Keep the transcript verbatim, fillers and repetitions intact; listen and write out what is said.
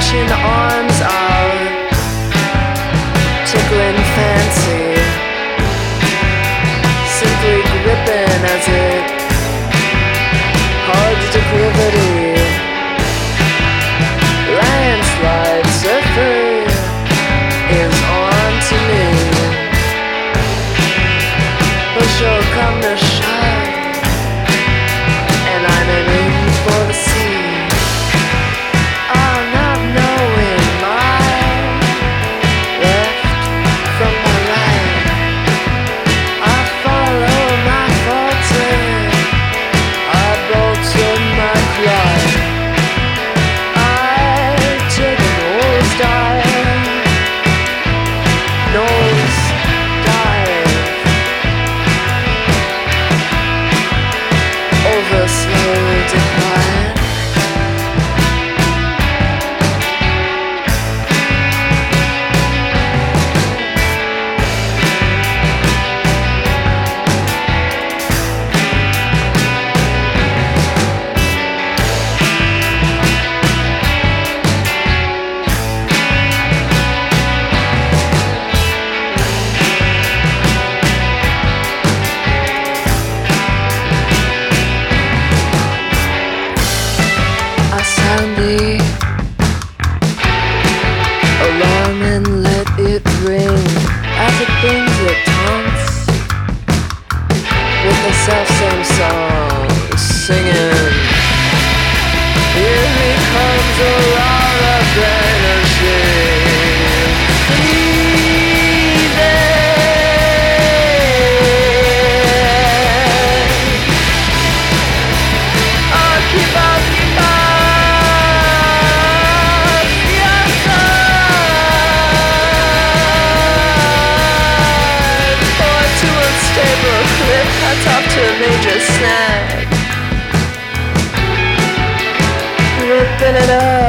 reaching arms out, tickling fancy, simply gripping as it hugs declivity. Landslide surfing is on to me. Push or come to shove, and I'm aiming for the sea. Oh, not knowing my left from my right, I follow my faltering, I bolt to my climb. I take a nose dive, nose dive, over slow decline. I sound the alarm and let it ring as it brings it taunts with the self-same song singing. Here he comes around a vanishing I'll keep up top to a major snag, ripping it up.